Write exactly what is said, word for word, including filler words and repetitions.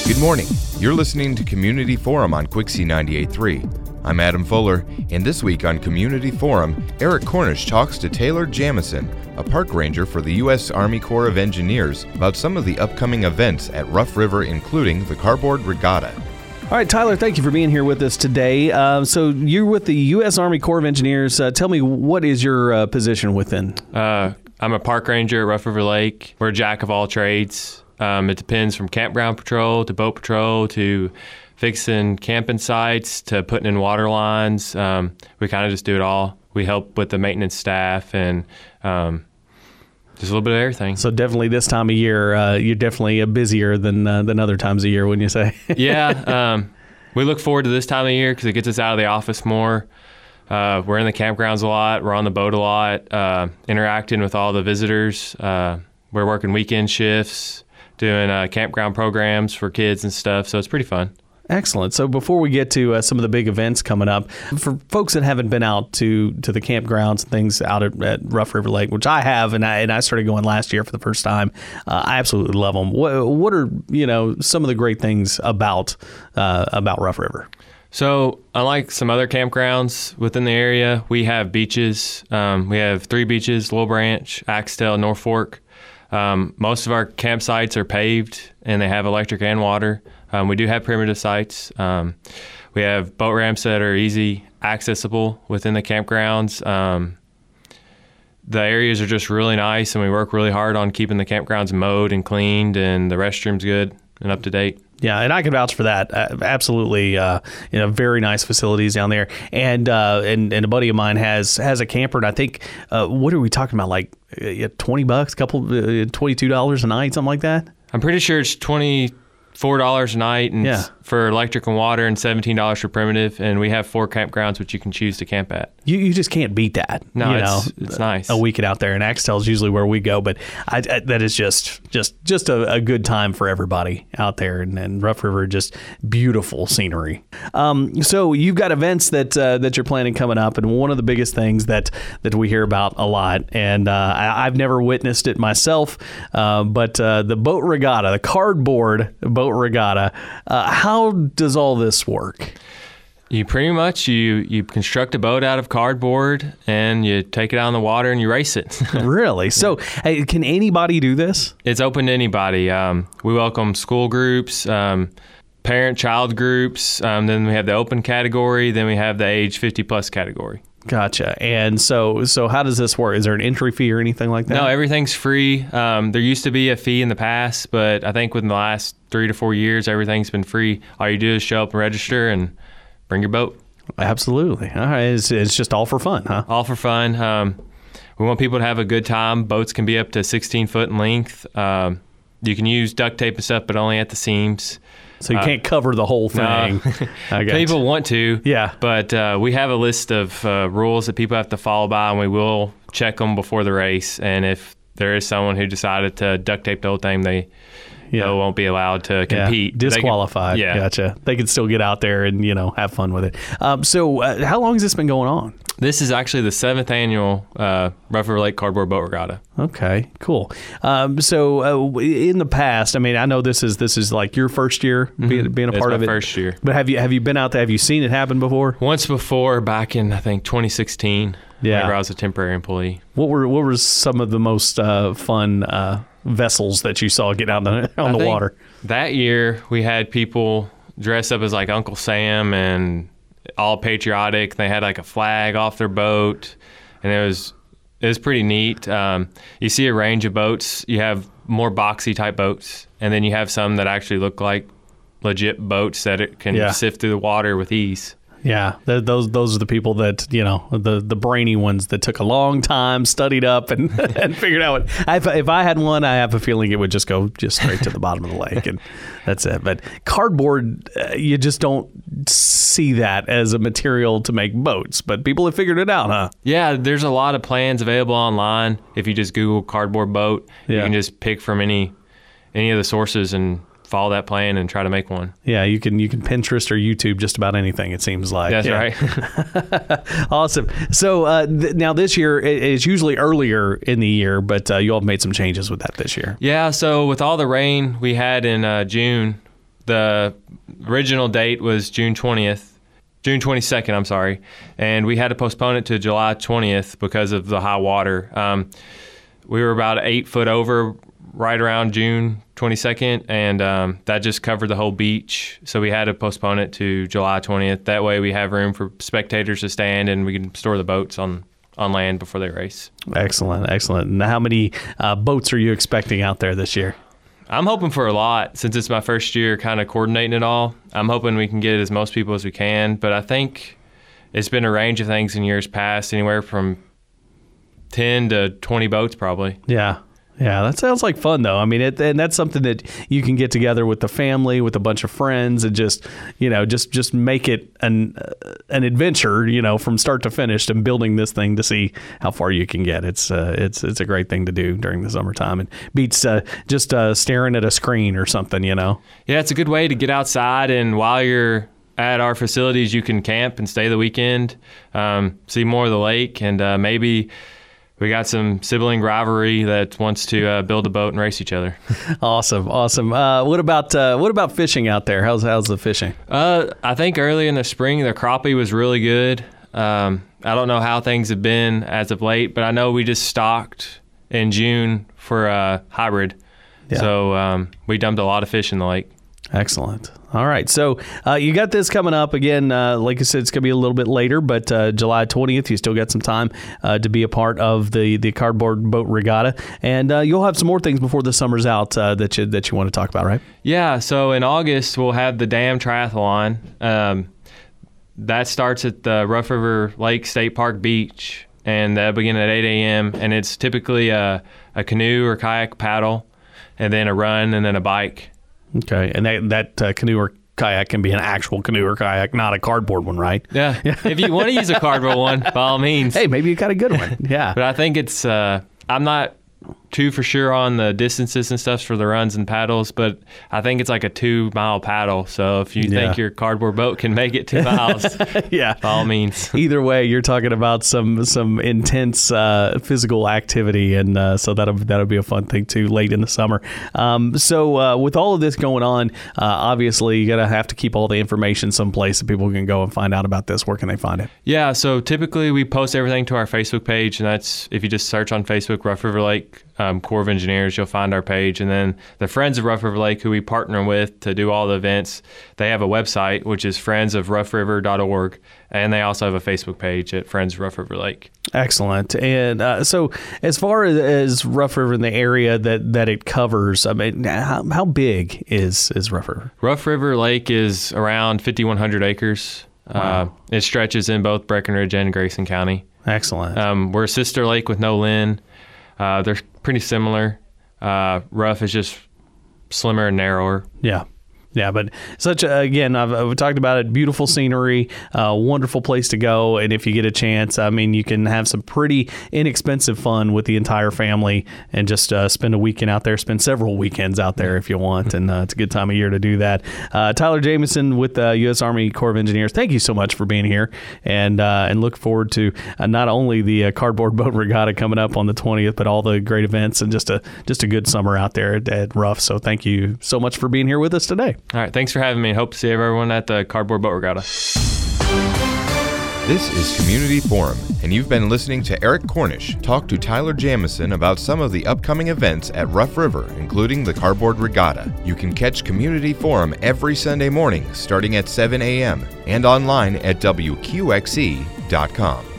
Good morning. You're listening to Community Forum on Quixie ninety-eight point three. I'm Adam Fuller, and this week on Community Forum, Eric Cornish talks to Taylor Jamison, a park ranger for the U S Army Corps of Engineers, about some of the upcoming events at Rough River, including the Cardboard Regatta. All right, Tyler, thank you for being here with us today. Uh, so you're with the U S Army Corps of Engineers. Uh, tell me, what is your uh, position within? Uh, I'm a park ranger at Rough River Lake. We're a jack of all trades. Um, it depends from campground patrol to boat patrol to fixing camping sites to putting in water lines. Um, we kind of just do it all. We help with the maintenance staff and um, just a little bit of everything. So definitely this time of year, uh, you're definitely uh, busier than uh, than other times of year, wouldn't you say? yeah. Um, we look forward to this time of year because it gets us out of the office more. Uh, we're in the campgrounds a lot. We're on the boat a lot, uh, interacting with all the visitors. Uh, we're working weekend shifts, doing uh, campground programs for kids and stuff. So it's pretty fun. Excellent. So before we get to uh, some of the big events coming up, for folks that haven't been out to, to the campgrounds and things out at, at Rough River Lake, which I have, and I and I started going last year for the first time, uh, I absolutely love them. What, what are you know some of the great things about uh, about Rough River? So unlike some other campgrounds within the area, we have beaches. Um, we have three beaches: Little Branch, Axtell, North Fork. Um, most of our campsites are paved, and they have electric and water. Um, we do have primitive sites. Um, we have boat ramps that are easy accessible within the campgrounds. Um, the areas are just really nice, and we work really hard on keeping the campgrounds mowed and cleaned, and the restrooms good and up to date. Yeah, and I can vouch for that. Uh, absolutely, uh, you know, very nice facilities down there. And uh, and and a buddy of mine has has a camper, and I think uh, what are we talking about? Like uh, twenty bucks, couple uh, twenty two dollars a night, something like that. I'm pretty sure it's twenty four dollars a night, and yeah. for electric and water, and seventeen dollars for primitive. And we have four campgrounds which you can choose to camp at. You you just can't beat that. No, you it's, know, it's nice. A weekend out there, and Axtell is usually where we go, but I, I, that is just just just a, a good time for everybody out there, and, and Rough River, just beautiful scenery. Um, so you've got events that uh, that you're planning coming up, and one of the biggest things that that we hear about a lot, and uh, I, I've never witnessed it myself, uh, but uh, the boat regatta, the cardboard boat regatta. Uh, how does all this work? You pretty much, you, you construct a boat out of cardboard, and you take it out in the water and you race it. Really? So hey, can anybody do this? It's open to anybody. Um, we welcome school groups, um, parent-child groups. Um, then we have the open category. Then we have the age fifty plus category. Gotcha. And so so how does this work? Is there an entry fee or anything like that? No, everything's free. Um, there used to be a fee in the past, but I think within the last three to four years, everything's been free. All you do is show up and register and bring your boat. Absolutely. All right. It's, it's just all for fun, huh? All for fun. Um, we want people to have a good time. Boats can be up to sixteen foot in length. Um, you can use duct tape and stuff, but only at the seams. So you can't uh, cover the whole thing. No. People want to, yeah, but uh, we have a list of uh, rules that people have to follow by, and we will check them before the race. And if there is someone who decided to duct tape the whole thing, they yeah. they won't be allowed to compete. Yeah. Disqualified. Can, yeah. Gotcha. They can still get out there and, you know, have fun with it. Um, so uh, how long has this been going on? This is actually the seventh annual uh, Rough River Lake Cardboard Boat Regatta. Okay, cool. Um, so uh, in the past, I mean, I know this is this is like your first year mm-hmm. being, being a it's part my of it. First year. But have you have you been out there? Have you seen it happen before? Once before, back in I think twenty sixteen. Yeah, whenever I was a temporary employee. What were what were some of the most uh, fun uh, vessels that you saw get out on the, on I the think water? That year, we had people dress up as like Uncle Sam and all patriotic. They had like a flag off their boat, and it was it was pretty neat. Um, you see a range of boats. You have more boxy type boats, and then you have some that actually look like legit boats that it can yeah. sift through the water with ease. Yeah, th- those those are the people that, you know, the, the brainy ones that took a long time, studied up, and, and figured out. What, if, if I had one, I have a feeling it would just go just straight to the bottom of the lake, and that's it. But cardboard, uh, you just don't see that as a material to make boats. But people have figured it out, huh? Yeah, there's a lot of plans available online. If you just Google cardboard boat, yeah. you can just pick from any any of the sources and follow that plan and try to make one. Yeah, you can you can Pinterest or YouTube just about anything, it seems like. That's yeah. right. Awesome. So uh, th- now this year, it's usually earlier in the year, but uh, you all have made some changes with that this year. Yeah, so with all the rain we had in uh, June, the original date was June twentieth, June twenty-second, I'm sorry, and we had to postpone it to July twentieth because of the high water. Um, we were about eight foot over right around June twenty-second, and um, that just covered the whole beach, so we had to postpone it to July twentieth. That way we have room for spectators to stand, and we can store the boats on on land before they race. Excellent, excellent. And how many uh, boats are you expecting out there this year? I'm hoping for a lot since it's my first year kind of coordinating it all. I'm hoping we can get as most people as we can, but I think it's been a range of things in years past, anywhere from ten to twenty boats probably. Yeah. Yeah, that sounds like fun, though. I mean, it, and that's something that you can get together with the family, with a bunch of friends, and just, you know, just just make it an uh, an adventure, you know, from start to finish, and building this thing to see how far you can get. It's uh, it's it's a great thing to do during the summertime, and beats uh, just uh, staring at a screen or something, you know. Yeah, it's a good way to get outside, and while you're at our facilities, you can camp and stay the weekend, um, see more of the lake, and uh, maybe. We got some sibling rivalry that wants to uh, build a boat and race each other. Awesome, awesome. Uh, what about uh, what about fishing out there? How's how's the fishing? Uh, I think early in the spring the crappie was really good. Um, I don't know how things have been as of late, but I know we just stocked in June for uh, hybrid, yeah. so um, we dumped a lot of fish in the lake. Excellent. All right. So uh, you got this coming up again. Uh, like I said, it's going to be a little bit later, but uh, July twentieth, you still got some time uh, to be a part of the, the Cardboard Boat Regatta. And uh, you'll have some more things before the summer's out uh, that you that you want to talk about, right? Yeah. So in August, we'll have the Dam Triathlon. Um, that starts at the Rough River Lake State Park Beach, and that'll begin at eight a.m. And it's typically a, a canoe or kayak paddle, and then a run, and then a bike. Okay, and that that uh, canoe or kayak can be an actual canoe or kayak, not a cardboard one, right? Yeah. If you want to use a cardboard one, by all means. Hey, maybe you got a good one. Yeah. But I think it's, uh, I'm not too for sure on the distances and stuff for the runs and paddles, but I think it's like a two mile paddle. So if you yeah. think your cardboard boat can make it two miles, yeah, by all means. Either way, you're talking about some some intense uh, physical activity, and uh, so that'll that'll be a fun thing too late in the summer. Um, so uh, with all of this going on, uh, obviously you gotta have to keep all the information someplace that people can go and find out about this. Where can they find it? Yeah, so typically we post everything to our Facebook page, and that's if you just search on Facebook Rough River Lake Um, Corps of Engineers, you'll find our page. And then the Friends of Rough River Lake, who we partner with to do all the events, they have a website, which is friends of rough river dot org. And they also have a Facebook page at Friends of Rough River Lake. Excellent. And uh, so as far as, as Rough River in the area that, that it covers, I mean, how, how big is, is Rough River? Rough River Lake is around fifty-one hundred acres. Wow. Uh, it stretches in both Breckenridge and Grayson County. Excellent. Um, we're a sister lake with no Lynn. Uh, they're pretty similar. Uh, Rough is just slimmer and narrower. Yeah. Yeah, but such a, again, I've, I've talked about it. Beautiful scenery, uh, wonderful place to go, and if you get a chance, I mean, you can have some pretty inexpensive fun with the entire family, and just uh, spend a weekend out there. Spend several weekends out there if you want, and uh, it's a good time of year to do that. Uh, Tyler Jamison with the U S Army Corps of Engineers. Thank you so much for being here, and uh, and look forward to uh, not only the uh, Cardboard Boat Regatta coming up on the twentieth, but all the great events and just a just a good summer out there at, at Rough. So thank you so much for being here with us today. All right, thanks for having me. Hope to see everyone at the Cardboard Boat Regatta. This is Community Forum, and you've been listening to Eric Cornish talk to Tyler Jamison about some of the upcoming events at Rough River, including the Cardboard Regatta. You can catch Community Forum every Sunday morning starting at seven a.m. and online at W Q X E dot com.